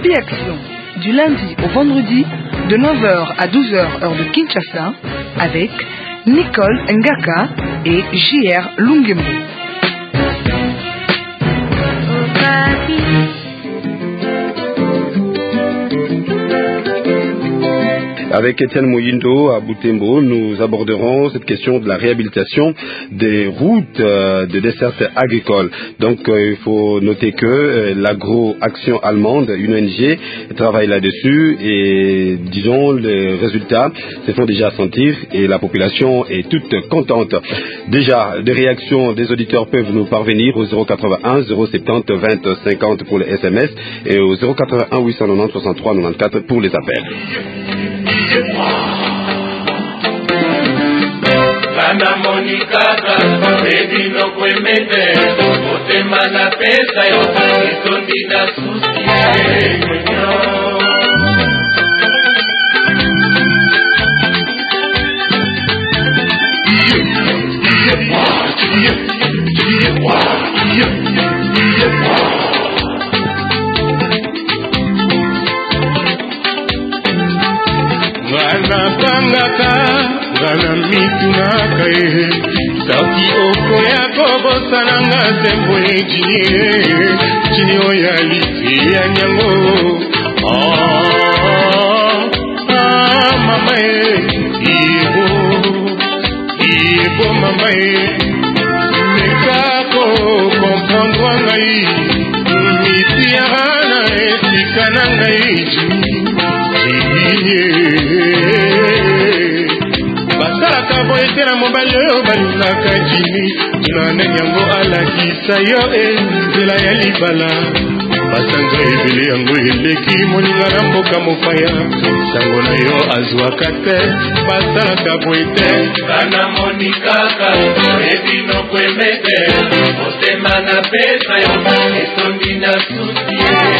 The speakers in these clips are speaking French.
Okapi Action, du lundi au vendredi, de 9h à 12h heure de Kinshasa, avec Nicole Ngaka et JR Lungemo. Avec Étienne Moyindo à Butembo, nous aborderons cette question de la réhabilitation des routes de dessert agricole. Donc il faut noter que l'agro-action allemande, une ONG, travaille là-dessus et disons les résultats se font déjà sentir et la population est toute contente. Déjà, des réactions des auditeurs peuvent nous parvenir au 081 070 20 50 pour les SMS et au 081 890 63 94 pour les appels. Kana monikaka baby no kwemete otema na pesa yo itondi na susi Ngana mitunaka soki okoya kobosananga sembo chini oya liti ya nyango mama iebo mama mekako comprendre ngai mitiara na esika na ngai basalaka boye te na mobali oyo balingaka jini tunane yango alakisa yo nzela ya libala basanza ebele yango eleki moninga na mboka mopaya sango na yo azwaka te basalaka boye te kana monikaka ebino kwemete otema na pesa yo etondi na susi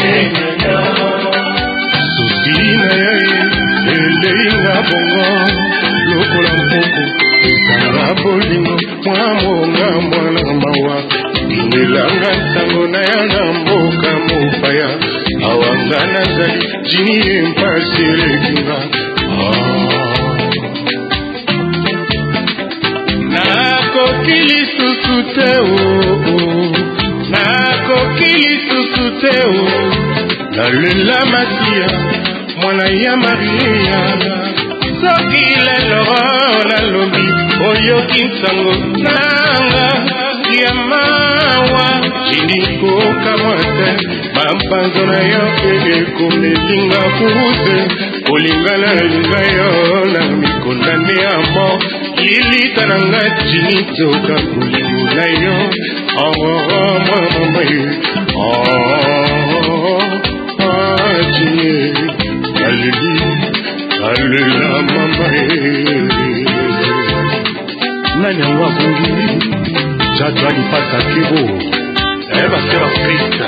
susi na yo eleinga bongo lokola mpoko esanga bolingo mwamonga mwana mawa dingelanga ntango na ya na mboka mopaya awanga nazali jini empasi elekinga nakoki lisusu te nakoki lisusu te nalela masia mwana ya maria soki lelo nalobi oyoki nsango nanga ya mawa jindikokamwa te bampanzo na yo ekomelinga kuse kolingana linga yo na mikondane ya mo ilita na nga jini toka kolingo na yo mama jini aleli alela mama nani yango akungi jato alipasa kebo basera krista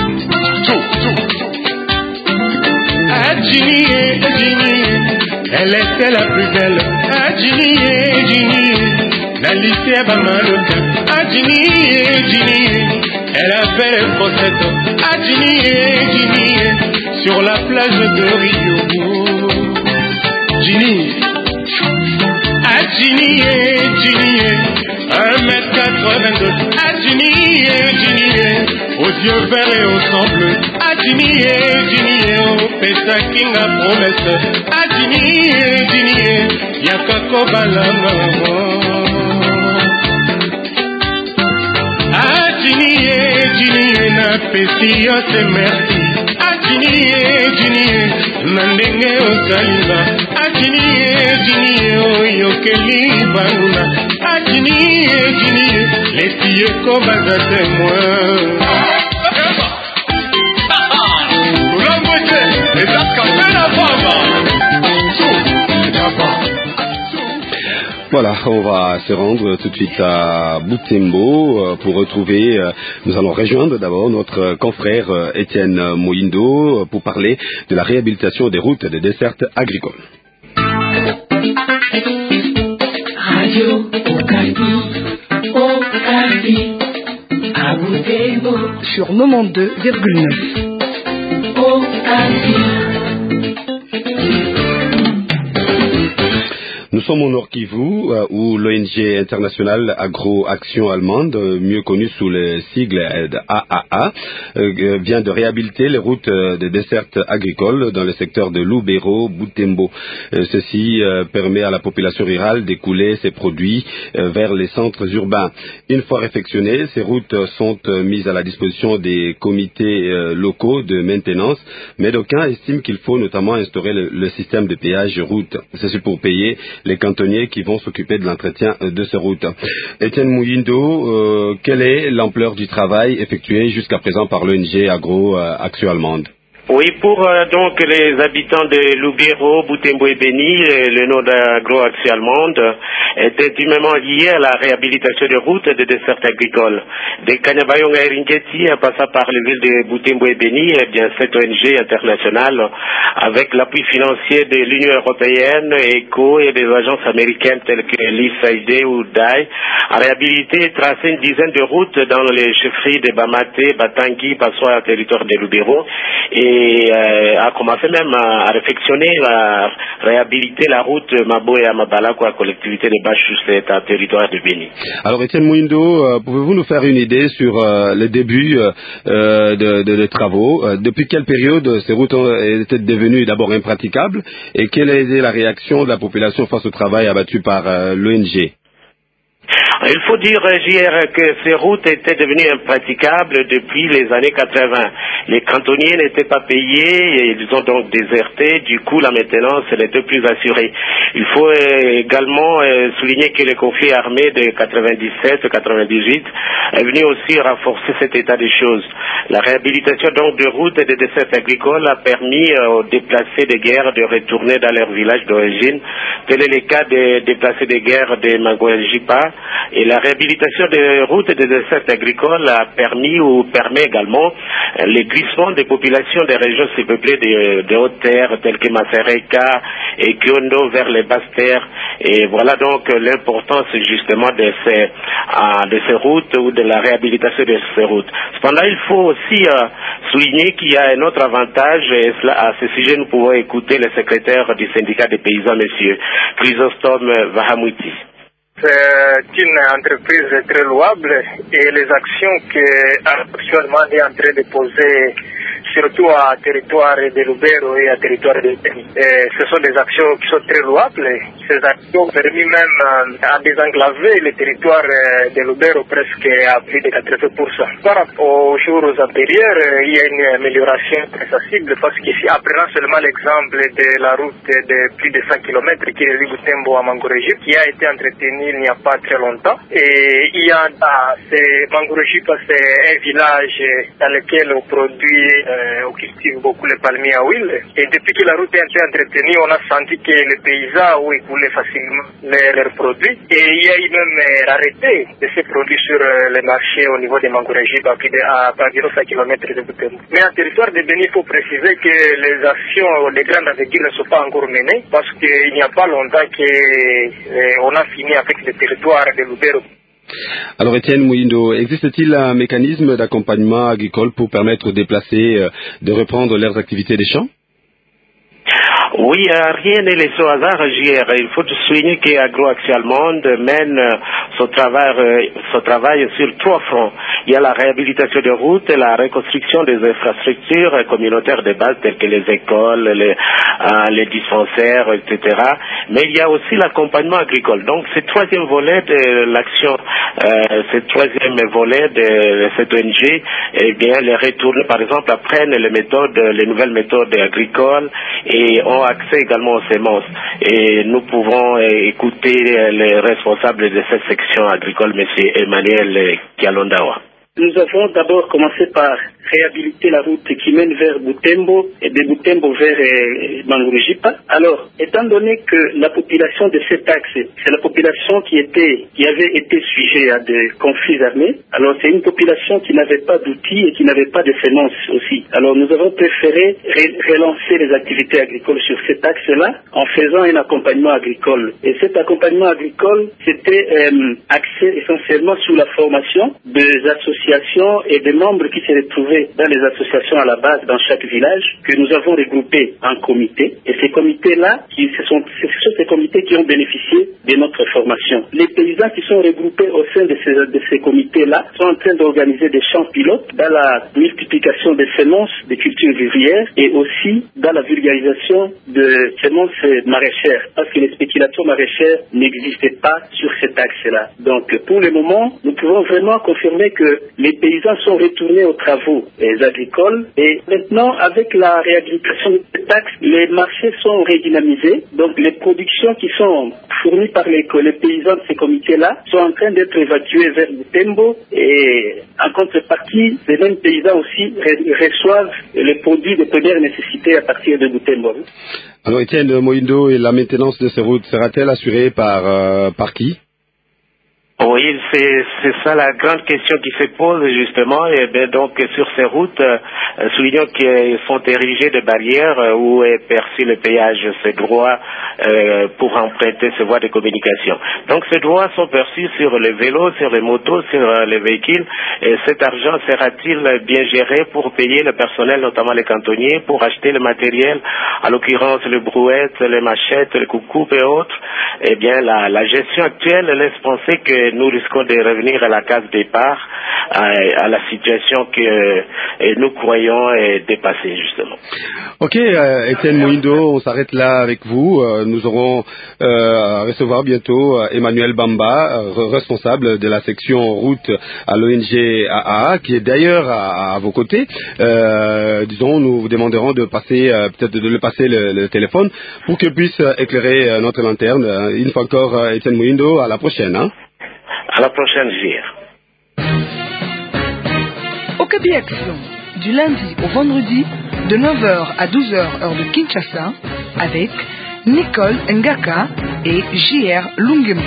Adjini, elle était la plus belle. Adjini, la lycée Bamalota. Adjini, elle avait les fossettes. Adjini, sur la plage de Rio. Adjini, 1m82. Adjini, aux yeux verts et au sang bleu. Adjini, oh, Pessakinga promesse. Adjini, Yakako balanga. Adjini, na pesi yo te merci. Adjini, nandenge osalinga. Adjini, oh, yokeli banguna. Adjini, les filles comme à témoin. Voilà, on va se rendre tout de suite à Butembo pour retrouver, nous allons rejoindre d'abord notre confrère Étienne Moyindo pour parler de la réhabilitation des routes des dessertes agricoles. Radio Okapi, à Butembo sur 92,9. Nous sommes au Nord Kivu, où l'ONG internationale Agro-Action allemande, mieux connue sous le sigle AAA, vient de réhabiliter les routes de desserte agricole dans le secteur de Lubero, Butembo. Ceci permet à la population rurale d'écouler ses produits vers les centres urbains. Une fois réfectionnées, ces routes sont mises à la disposition des comités locaux de maintenance, mais d'aucuns estiment qu'il faut notamment instaurer le système de péage route. Ceci pour payer les cantonniers qui vont s'occuper de l'entretien de ces routes. Étienne Mouyindo, quelle est l'ampleur du travail effectué jusqu'à présent par l'ONG Agro-Action allemande? Oui, pour donc les habitants de Lubero, Butembo et Beni, le nom d'Agro-Action allemande est intimement lié à la réhabilitation de routes et de dessertes agricoles. De Kanyabayonga et Ringeti, en passant par les villes de Butembo et Beni, eh bien cette ONG internationale, avec l'appui financier de l'Union européenne, ECO et des agences américaines telles que l'USAID ou DAI, a réhabilité et tracé une dizaine de routes dans les chefferies de Bamate, Batangi, Passoa, territoire de Lubero, et a commencé même à réfectionner, à réhabiliter la route Mabo et Amabalako à la collectivité de Bachou, c'est un territoire de Béni. Alors Étienne Mouyindo, pouvez-vous nous faire une idée sur le début des travaux? Depuis quelle période ces routes étaient devenues d'abord impraticables et quelle a été la réaction de la population face au travail abattu par l'ONG? Il faut dire, JR, que ces routes étaient devenues impraticables depuis les années 80. Les cantonniers n'étaient pas payés et ils ont donc déserté. Du coup, la maintenance n'était plus assurée. Il faut également souligner que le conflit armé de 97-98 est venu aussi renforcer cet état des choses. La réhabilitation donc de routes et de dessertes agricoles a permis aux déplacés de guerre de retourner dans leur village d'origine. Tel est le cas des déplacés de guerre de Mangoajipa. Et la réhabilitation des routes et des dessertes agricoles a permis ou permet également le glissement des populations des régions surpeuplées de hautes terres telles que Masereka et Kyondo vers les basses terres. Et voilà donc l'importance justement de ces routes ou de la réhabilitation de ces routes. Cependant, il faut aussi souligner qu'il y a un autre avantage et à ce sujet nous pouvons écouter le secrétaire du syndicat des paysans, M. Chrysostome Vahamouti. C'est une entreprise très louable et les actions qu'actuellement est en train de poser, surtout à territoire de Lubero et à territoire de Beni. Ce sont des actions qui sont très louables. Ces actions ont permis même à désenclaver le territoire de Lubero presque à plus de 80%. Par rapport aux jours antérieurs, il y a une amélioration très sensible parce qu'ici, en prenant seulement l'exemple de la route de plus de 100 km qui est de Butembo à Mangorejipa, qui a été entretenue il n'y a pas très longtemps. Et il y a Mangorejipa, c'est un village dans lequel on produit on cultive beaucoup les palmiers à huile. Et depuis que la route a été entretenue, on a senti que les paysans ont écoulé facilement leurs produits. Et il y a eu même arrêté de ces produits sur les marchés au niveau des Mangorejipa à environ 5 km de Butembo. Mais en territoire de Beni, il faut préciser que les actions de grande envergure ne sont pas encore menées parce qu'il n'y a pas longtemps qu'on a fini avec le territoire de Lubero. Alors Étienne Mouyindo, existe-t-il un mécanisme d'accompagnement agricole pour permettre aux déplacés de reprendre leurs activités des champs? Oui, rien n'est laissé au hasard, JR. Il faut souligner qu'Agro-Action allemande mène son travail sur 3 fronts. Il y a la réhabilitation des routes, la reconstruction des infrastructures communautaires de base telles que les écoles, les dispensaires, etc. Mais il y a aussi l'accompagnement agricole. Donc, ce troisième volet de l'action, de cette ONG, eh bien, les retournent, par exemple, apprennent les nouvelles méthodes agricoles et ont accès également aux semences. Et nous pouvons écouter les responsables de cette section agricole, M. Emmanuel Kialondawa. Nous avons d'abord commencé par réhabiliter la route qui mène vers Butembo et de Butembo vers Mangorejipa. Alors, étant donné que la population de cet axe, c'est la population qui avait été sujet à des conflits armés, alors c'est une population qui n'avait pas d'outils et qui n'avait pas de semences aussi. Alors nous avons préféré relancer les activités agricoles sur cet axe-là en faisant un accompagnement agricole. Et cet accompagnement agricole, c'était axé essentiellement sur la formation des associations et des membres qui se retrouvaient œuvrer dans les associations à la base dans chaque village, que nous avons regroupés en comités. Et ces comités-là, ce sont ces comités qui ont bénéficié de notre formation. Les paysans qui sont regroupés au sein de ces comités-là sont en train d'organiser des champs pilotes dans la multiplication des semences de cultures vivrières et aussi dans la vulgarisation de semences maraîchères, parce que les spéculations maraîchères n'existaient pas sur cet axe-là. Donc, pour le moment, nous pouvons vraiment confirmer que les paysans sont retournés aux travaux agricoles et maintenant, avec la réhabilitation de cet axe, les marchés sont redynamisés. Donc, les productions qui sont fournies par les paysans de ces comités-là sont en train d'être évacuées vers Butembo et en contrepartie, les mêmes paysans aussi reçoivent les produits de première nécessité à partir de Butembo. Alors Étienne Moïndo, et la maintenance de ces routes sera-t-elle assurée par qui? Oui, c'est ça la grande question qui se pose justement. Et bien, donc sur ces routes, soulignons qu'elles sont érigées de barrières où est perçu le péage, ces droits pour emprunter ces voies de communication. Donc ces droits sont perçus sur les vélos, sur les motos, sur les véhicules. Et cet argent sera-t-il bien géré pour payer le personnel, notamment les cantonniers, pour acheter le matériel, à l'occurrence les brouettes, les machettes, les coucoupes et autres? Eh bien, la gestion actuelle laisse penser que nous risquons de revenir à la case départ, à la situation que nous croyons dépasser, justement. Ok, Étienne Moïndo, on s'arrête là avec vous. Nous aurons à recevoir bientôt Emmanuel Bamba, responsable de la section route à l'ONG AA, qui est d'ailleurs à vos côtés. Nous vous demanderons de passer, peut-être de le passer le téléphone pour qu'il puisse éclairer notre lanterne. Une fois encore, Étienne Moïndo, à la prochaine. À la prochaine, JR. Okapi Action, du lundi au vendredi, de 9h à 12h heure de Kinshasa, avec Nicole Ngaka et JR Lungembo.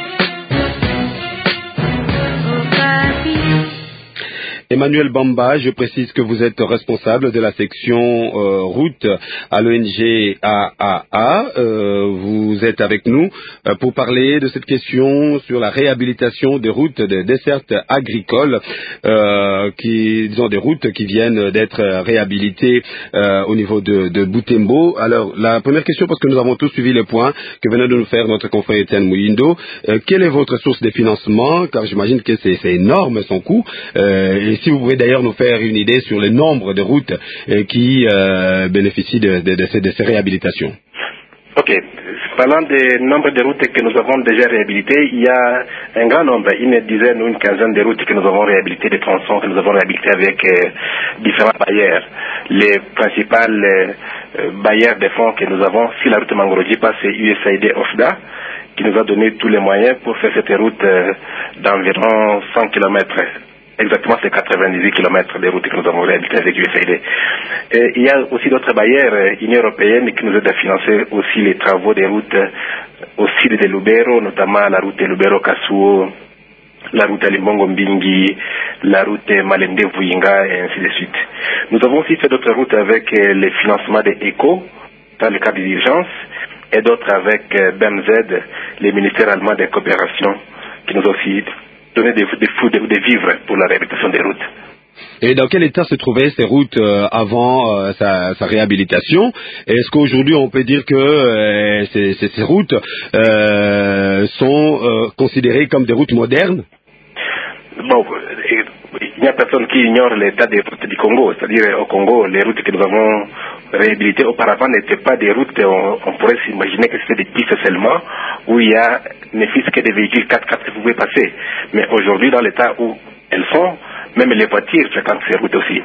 Emmanuel Bamba, je précise que vous êtes responsable de la section route à l'ONG AAA. Vous êtes avec nous pour parler de cette question sur la réhabilitation des routes de desserte agricole, des routes qui viennent d'être réhabilitées au niveau de Butembo. Alors, la première question, parce que nous avons tous suivi le point que venait de nous faire notre confrère Étienne Moïndo, quelle est votre source de financement? Car j'imagine que c'est énorme son coût. Et si vous pouvez d'ailleurs nous faire une idée sur le nombre de routes qui bénéficient de ces réhabilitations. Ok. Parlant du nombre de routes que nous avons déjà réhabilitées, il y a un grand nombre, une dizaine ou une quinzaine de routes que nous avons réhabilitées, des tronçons que nous avons réhabilités avec différents bailleurs. Les principales bailleurs de fonds que nous avons sur la route Mangorojipa, c'est USAID OFDA, qui nous a donné tous les moyens pour faire cette route d'environ 100 km. Exactement, c'est 98 km de routes que nous avons réhabilitées avec USAID. Et il y a aussi d'autres bailleurs, Union européenne, qui nous aident à financer aussi les travaux des routes au sud de Lubero, notamment la route de Lubero-Kasuo, la route Limbongo-Mbingi, la route Malende-Vuyinga, et ainsi de suite. Nous avons aussi fait d'autres routes avec les financements des ECO, dans le cadre d'urgence, et d'autres avec BMZ, les ministères allemands des coopérations, qui nous ont aussi donné des vivres pour la réhabilitation des routes. Et dans quel état se trouvaient ces routes avant sa réhabilitation? Est-ce qu'aujourd'hui on peut dire que ces routes sont considérées comme des routes modernes? Bon, il n'y a personne qui ignore l'état des routes du Congo. C'est-à-dire au Congo, les routes que nous avons réhabilitées auparavant n'étaient pas des routes, on pourrait s'imaginer que c'était des pistes seulement, où il y a ne fût-ce que des véhicules 4x4 qui pouvaient passer. Mais aujourd'hui, dans l'état où elles sont, même les voitures fréquentent ces routes aussi.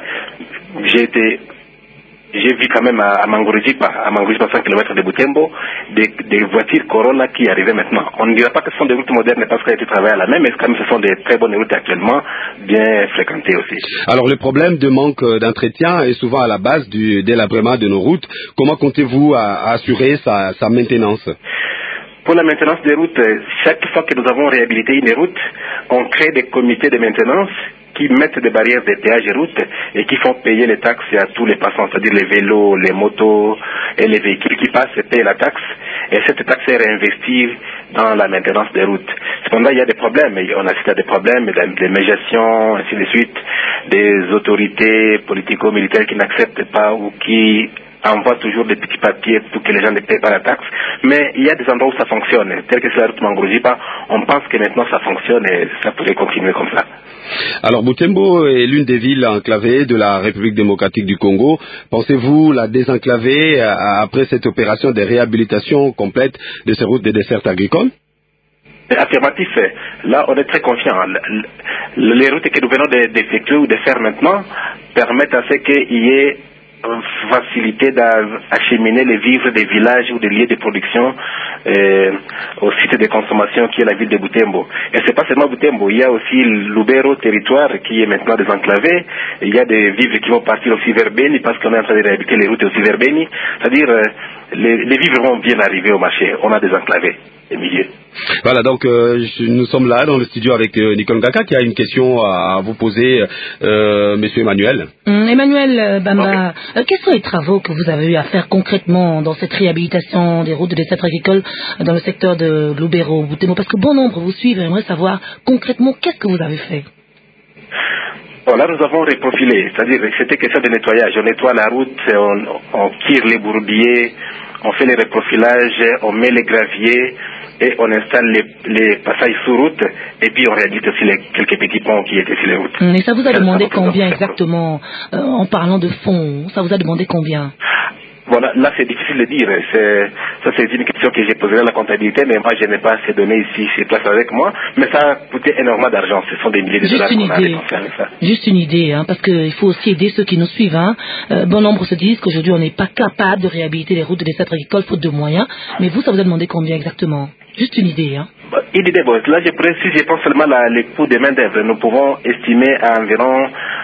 J'ai vu quand même à Mangorojipa, 100 km de Butembo, des voitures Corolla qui arrivaient maintenant. On ne dira pas que ce sont des routes modernes parce qu'elles étaient travaillées à la même, mais quand même ce sont des très bonnes routes actuellement, bien fréquentées aussi. Alors le problème de manque d'entretien est souvent à la base du délabrement de nos routes. Comment comptez-vous assurer sa maintenance? Pour la maintenance des routes, chaque fois que nous avons réhabilité une route, on crée des comités de maintenance qui mettent des barrières de péage et route et qui font payer les taxes à tous les passants, c'est-à-dire les vélos, les motos et les véhicules qui passent et payent la taxe. Et cette taxe est réinvestie dans la maintenance des routes. Cependant, il y a des problèmes. On assiste à des problèmes, des médiations, ainsi de suite, des autorités politico-militaires qui n'acceptent pas ou qui envoient toujours des petits papiers pour que les gens ne payent pas la taxe. Mais il y a des endroits où ça fonctionne. Tel que c'est la route Mangroujipa, on pense que maintenant ça fonctionne et ça pourrait continuer comme ça. Alors, Butembo est l'une des villes enclavées de la République démocratique du Congo. Pensez-vous la désenclaver après cette opération de réhabilitation complète de ces routes de dessert agricole? Affirmatif. Là, on est très confiant. Les routes que nous venons d'effectuer ou de faire maintenant permettent à ce qu'il y ait facilité d'acheminer les vivres des villages ou des lieux de production au site de consommation qui est la ville de Butembo. Et c'est pas seulement Butembo, il y a aussi Lubero territoire qui est maintenant désenclavé. Il y a des vivres qui vont partir aussi vers Beni parce qu'on est en train de réhabiliter les routes aussi vers Beni. C'est-à-dire les vivres vont bien arriver au marché. On a désenclavé les milieux. Voilà, donc nous sommes là dans le studio avec Nicole Ngaka qui a une question à vous poser, Monsieur Emmanuel. Emmanuel Bamba, quels sont les travaux que vous avez eu à faire concrètement dans cette réhabilitation des routes de dessert agricole dans le secteur de Lubero, Butembo? Parce que bon nombre vous suivent et aimeraient savoir concrètement qu'est-ce que vous avez fait. Bon, là, nous avons reprofilé, c'est-à-dire que c'était question de nettoyage. On nettoie la route, on tire les bourbiers, on fait les reprofilages, on met les graviers et on installe les passages sous route et puis on réhabilite aussi quelques petits ponts qui étaient sur les routes. Et ça vous a demandé combien exactement, en parlant de fonds? Ça vous a demandé combien? Voilà, là c'est difficile de dire. Ça c'est une question que j'ai posée à la comptabilité, mais moi je n'ai pas ces données ici sur place avec moi. Mais ça a coûté énormément d'argent. Ce sont des milliers de dollars qu'on a dépensés avec ça. Juste une idée, parce qu'il faut aussi aider ceux qui nous suivent. Bon nombre se disent qu'aujourd'hui on n'est pas capable de réhabiliter les routes de dessert agricole faute de moyens. Mais vous, ça vous a demandé combien exactement? Juste une idée. Une idée, bon, là si je pense seulement les coûts de main d'œuvre, nous pouvons estimer à environ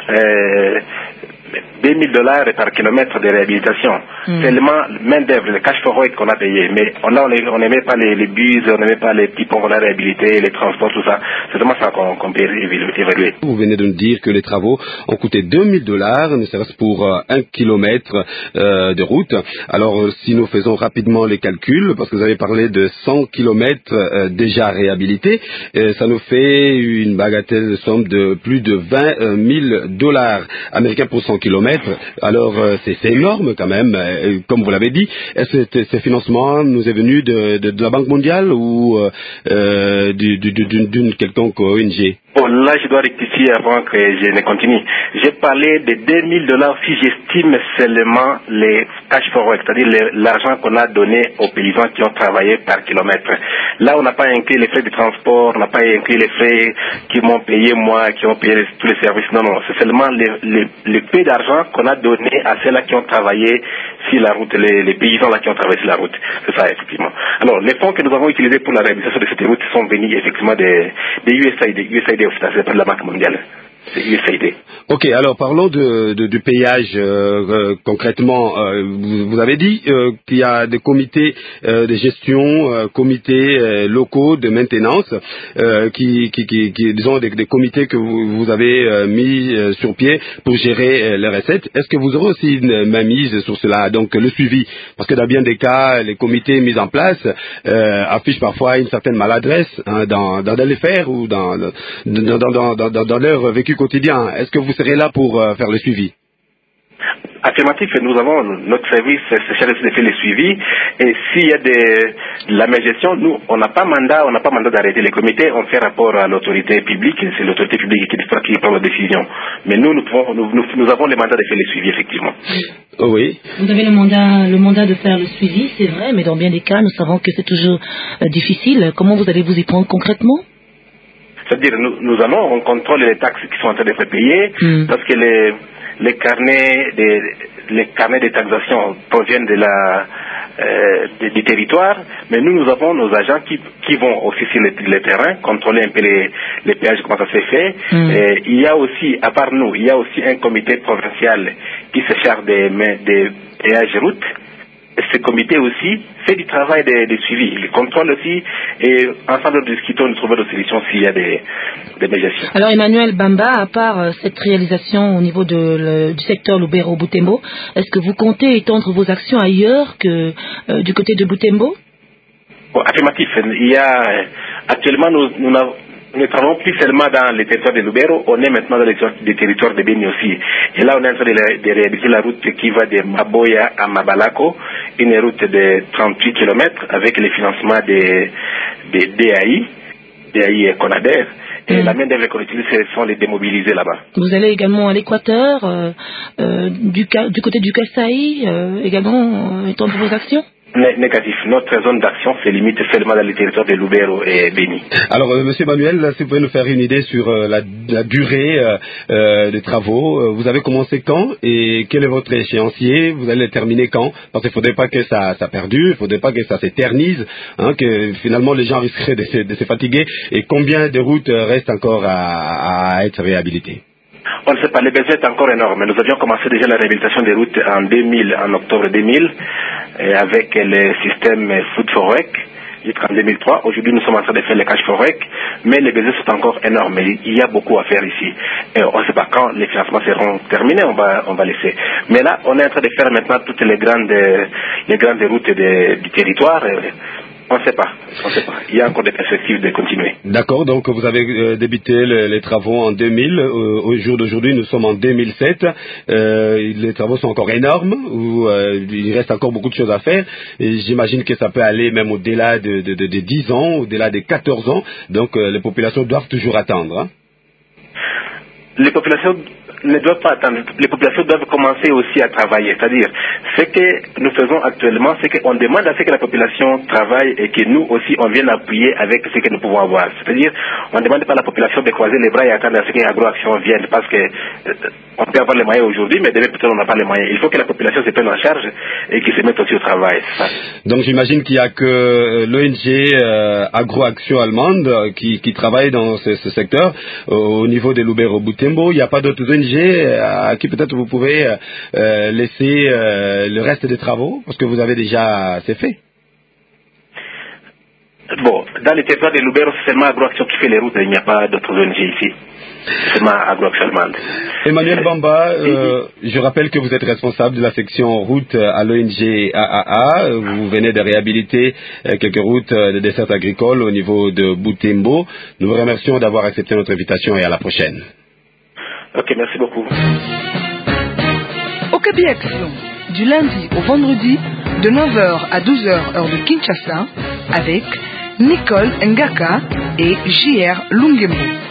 $2,000 par kilomètre de réhabilitation. Seulement main d'œuvre, le cash for work qu'on a payé. Mais on n'aimait pas les bus, on n'aimait pas les petits ponts qu'on a réhabilités, les transports, tout ça. C'est vraiment ça qu'on peut évaluer. Vous venez de nous dire que les travaux ont coûté $2,000, ne serait-ce pour 1 kilomètre de route. Alors, si nous faisons rapidement les calculs, parce que vous avez parlé de 100 kilomètres déjà réhabilités, ça nous fait une bagatelle somme de plus de $20,000 américains pour 100 kilomètres. Alors, c'est énorme quand même, comme vous l'avez dit. Est-ce que ce financement nous est venu de la Banque mondiale ou d'une quelconque ONG? Bon, là, je dois rectifier avant que je ne continue. J'ai parlé de $2,000 si j'estime seulement les cash for work, c'est-à-dire l'argent qu'on a donné aux paysans qui ont travaillé par kilomètre. Là, on n'a pas inclus les frais de transport, on n'a pas inclus les frais qui m'ont payé moi, qui ont payé tous les services. Non, c'est seulement le peu d'argent qu'on a donné à ceux-là qui ont travaillé sur la route, les paysans là qui ont travaillé sur la route. C'est ça, effectivement. Alors, les fonds que nous avons utilisés pour la réalisation de cette route sont venus effectivement des USAID. C'est pas de la Banque mondiale, c'est USAID. Ok, alors parlons du payage concrètement. Vous avez dit qu'il y a des comités de gestion, comités locaux de maintenance, qui disons des comités que vous avez mis sur pied pour gérer les recettes. Est-ce que vous aurez aussi une mainmise sur cela, donc le suivi? Parce que dans bien des cas, les comités mis en place affichent parfois une certaine maladresse dans les faits ou dans leur vécu quotidien. Est-ce que vous serez là pour faire le suivi? Affirmatif, nous avons notre service, c'est chargé de faire le suivi. Et s'il y a de la mégestion, nous, on n'a pas mandat d'arrêter les comités. On fait rapport à l'autorité publique. C'est l'autorité publique qui prend la décision. Mais nous avons le mandat de faire le suivi, effectivement. Oh oui. Vous avez le mandat de faire le suivi, c'est vrai, mais dans bien des cas, nous savons que c'est toujours difficile. Comment vous allez vous y prendre concrètement? C'est-à-dire, on contrôle les taxes qui sont en train d'être payées, parce que les carnets de taxation proviennent du territoire, mais nous avons nos agents qui vont aussi sur le terrain, contrôler un peu les péages, comment ça s'est fait. Et il y a aussi, à part nous, il y a aussi un comité provincial qui se charge des péages routes. ce comité aussi fait du travail de suivi. Il contrôle aussi et ensemble nous discutons de trouver des solutions s'il y a des médiations. Alors Emmanuel Bamba, à part cette réalisation au niveau du secteur Lubero-Butembo, est-ce que vous comptez étendre vos actions ailleurs que du côté de Butembo? Bon, affirmatif. Il y a actuellement nous ne travaillons plus seulement dans les territoires de Lubero, on est maintenant dans les territoires de Beni aussi. Et là, on est en train de réhabiliter la route qui va de Maboya à Mabalako, une route de 38 km avec le financement des DAI et Conader. Et la main d'œuvre qu'on utilise, ce sont les démobilisés là-bas. Vous allez également à l'Équateur, du côté du Kasaï, également étendre vos actions? Négatif. Notre zone d'action se limite seulement dans les territoires de Lubero et Beni. Alors, Monsieur Manuel, si vous pouvez nous faire une idée sur la durée des travaux. Vous avez commencé quand et quel est votre échéancier? Vous allez les terminer quand? Parce qu'il ne faudrait pas que ça perdure, il ne faudrait pas que ça s'éternise, que finalement les gens risqueraient de se fatiguer. Et combien de routes restent encore à être réhabilitées? On ne sait pas, les besoins est encore énorme. Nous avions commencé déjà la réhabilitation des routes en octobre 2000, avec le système Food for Work jusqu'en 2003. Aujourd'hui, nous sommes en train de faire le Cash for Work, mais les besoins sont encore énormes. Il y a beaucoup à faire ici. Et on ne sait pas quand les financements seront terminés, on va laisser. Mais là, on est en train de faire maintenant toutes les grandes routes du territoire. On ne sait pas. Il y a encore des perspectives de continuer. D'accord, donc vous avez débuté les travaux en 2000. Au jour d'aujourd'hui, nous sommes en 2007. Les travaux sont encore énormes. Il reste encore beaucoup de choses à faire. Et j'imagine que ça peut aller même au-delà de 10 ans, au-delà de 14 ans. Donc les populations doivent toujours attendre. Hein? Les populations ne doivent pas attendre. Les populations doivent commencer aussi à travailler. C'est-à-dire, ce que nous faisons actuellement, c'est qu'on demande à ce que la population travaille et que nous aussi, on vienne appuyer avec ce que nous pouvons avoir. C'est-à-dire, on ne demande pas à la population de croiser les bras et attendre à ce que l'agro-action vienne, parce que on peut avoir les moyens aujourd'hui, mais demain peut-être on n'a pas les moyens. Il faut que la population se prenne en charge et qu'ils se mette aussi au travail. Donc j'imagine qu'il n'y a que l'ONG Agro-Action allemande qui travaille dans ce secteur au niveau de Lubero-Butembo. Il n'y a pas d'autres ONG à qui peut-être vous pouvez laisser le reste des travaux, parce que vous avez déjà c'est fait. Bon, dans les territoires de Lubero, c'est seulement Agro-Action qui fait les routes, il n'y a pas d'autres ONG ici. C'est seulement Agro-Action allemande. Emmanuel Bamba, je rappelle que vous êtes responsable de la section route à l'ONG AAA. Vous venez de réhabiliter quelques routes de dessert agricole au niveau de Butembo. Nous vous remercions d'avoir accepté notre invitation et à la prochaine. Ok, merci beaucoup. Okapi Action, du lundi au vendredi, de 9h à 12h heure de Kinshasa, avec Nicole Ngaka et JR Lungemo.